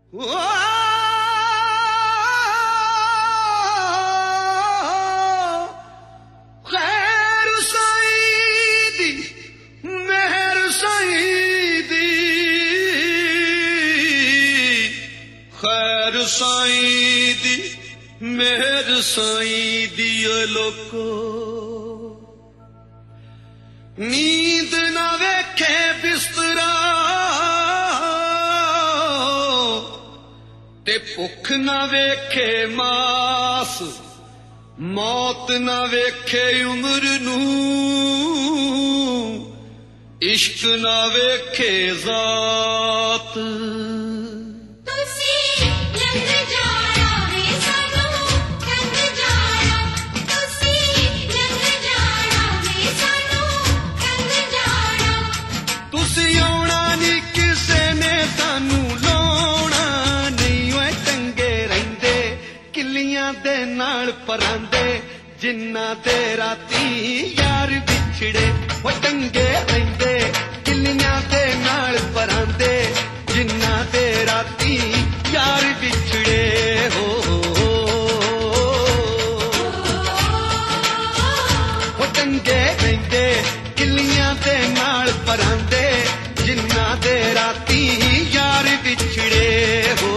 खैर साईं दी मेहर साईं दी, खैर साईं दी मेहर साईं दी लोको नींद ना वेखे बिस्तरा ते भुख ना वेखे मास, मौत ना वेखे उम्र नूं, इश्क ना वेखे जात। परांदे जिन्ना ते राती यार बिछड़े वो टंगे रहिंदे, किलियां दे नाल परांदे जिन्ना ते राती यार बिछड़े हो। वो टंगे रहिंदे किलियां दे नाल परांदे जिन्ना ते राती यार बिछड़े हो।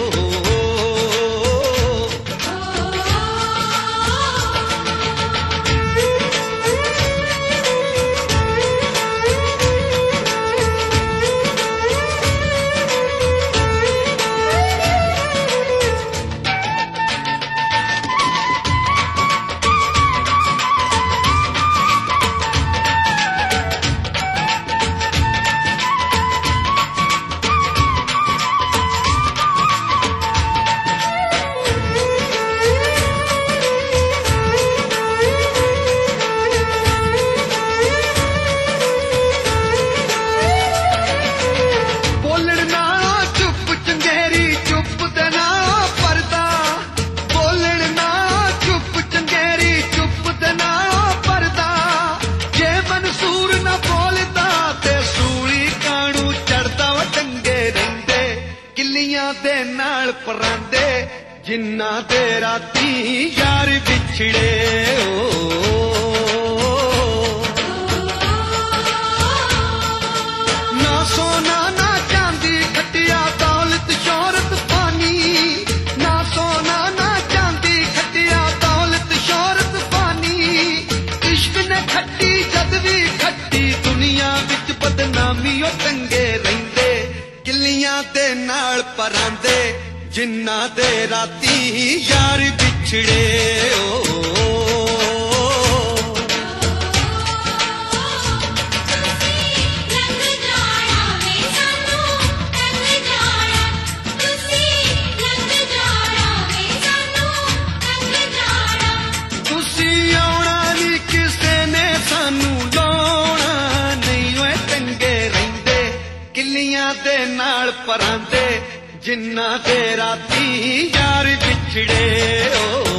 दे नाल परांदे जिन्ना दे राती यार बिछड़े हो। ना सोना ना चांदी खटिया दौलत शोहरत पानी, ना सोना ना चांदी खटिया दौलत शोहरत पानी, इश्क ने खट्टी जद भी खट्टी दुनिया विच बदनामी ओ टंगे रहिंदे, किलियां दे नाल परांदे जिन्ना दे राती यार बिछड़े हो। दे नाल परांदे जिन्ना दे राती यार बिछड़े हो।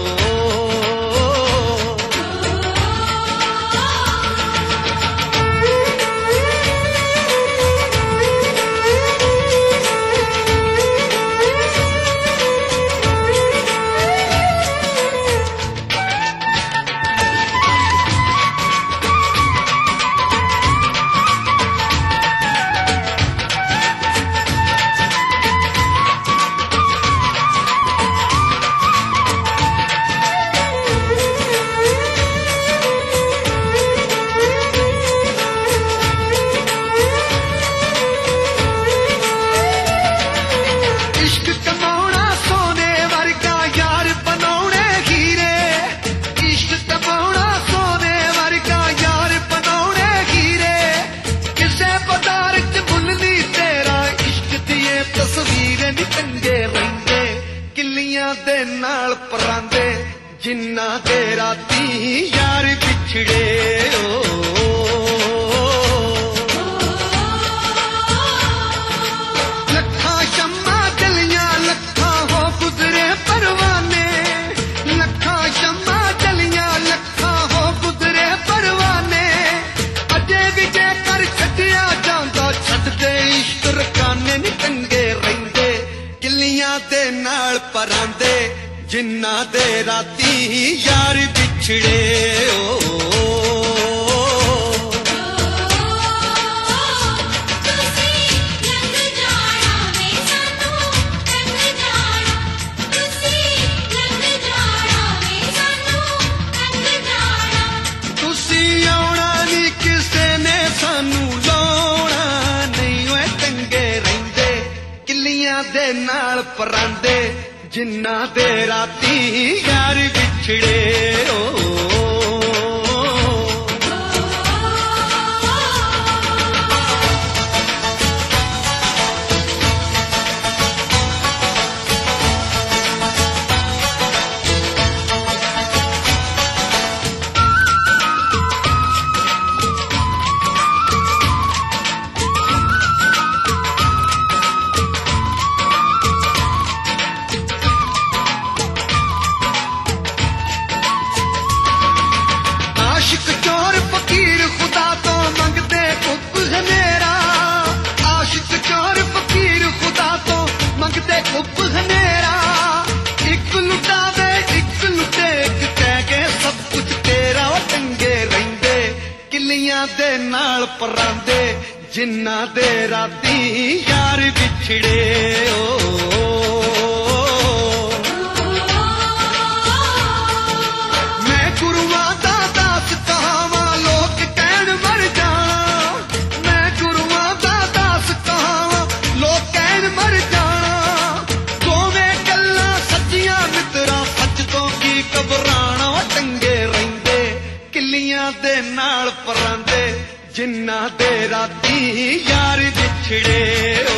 दे नाल परांदे जिन्ना दे राती यार बिछड़े हो। लखा शम्मा जलियां लखा हो गुजरे परवाने, लखा शम्मा जलियां लखा हो गुजरे परवाने, अजे भी जे कर छड्डिया जांदा छड्डदे इश्क रकाने नी टंगे रहिंदे, किलियां ਕਿੱਲਿਆਂ ਦੇ ਨਾਲ ਪਰਾਂਦੇ ਜਿਨ੍ਹਾਂ ਦੇ ਰਾਤੀ ਯਾਰ ਵਿਛੜੇ ਤੁਸੀਂ ਆਉਣਾ ਨੀ ਕਿਸੇ ਨੇ ਸਾਨੂੰ ਲਾਉਣਾ ਨਹੀਂ ਓਏ ਚੰਗੇ ਰਹਿੰਦੇ ਕਿੱਲਿਆਂ ਦੇ ਨਾਲ ਪਰਾਂਦੇ ਜਿਨ੍ਹਾਂ ਦੇ ਰਾਤੀ ਯਾਰ ਵਿਛੜੇ ਆਸ਼ਿਕ ਚੋਰ ਫਕੀਰ ਖੁਦਾ ਤੋਂ ਮੰਗਦੇ ਕੁੱਪ ਹਨੇਰਾ ਆਸ਼ਿਕ ਚੋਰ ਫਕੀਰ ਖੁਦਾ ਤੋਂ ਮੰਗਦੇ ਕੁੱਪ ਹਨੇਰਾ ਇੱਕ ਲੁਟਾਵੇ ਇੱਕ ਲੁਟੇ ਇੱਕ ਕਹਿ ਕੇ ਸਭ ਕੁਝ ਤੇਰਾ ਚੰਗੇ ਰਹਿੰਦੇ ਕਿੱਲਿਆਂ ਦੇ ਨਾਲ ਪਰਾਂਦੇ ਜਿਨ੍ਹਾਂ ਦੇ ਰਾਤੀ ਯਾਰ ਵਿਛੜੇ ਮੈਂ ਗੁਰੂਆਂ ਦਾ ਦਾਸ ਕਹਾਵਾਂ ਲੋਕ ਕਹਿਣ ਮਰ ਜਾਣਾ ਮੈਂ ਗੁਰੂਆਂ ਦਾ ਦਾਸ ਕਹਾਵਾਂ ਲੋਕ ਕਹਿਣ ਮਰ ਜਾਣਾ ਦੋਵੇਂ ਗੱਲਾਂ ਸੱਚੀਆਂ ਮਿੱਤਰਾਂ ਸੱਚ ਤੋਂ ਕੀ ਘਬਰਾਣਾ ਚੰਗੇ ਰਹਿੰਦੇ ਕਿੱਲਿਆਂ ਦੇ ਨਾਲ ਪਰਾਂਦੇ ਜਿਨ੍ਹਾਂ ਦੇ ਰਾਤੀ ਯਾਰ ਵਿਛੜੇ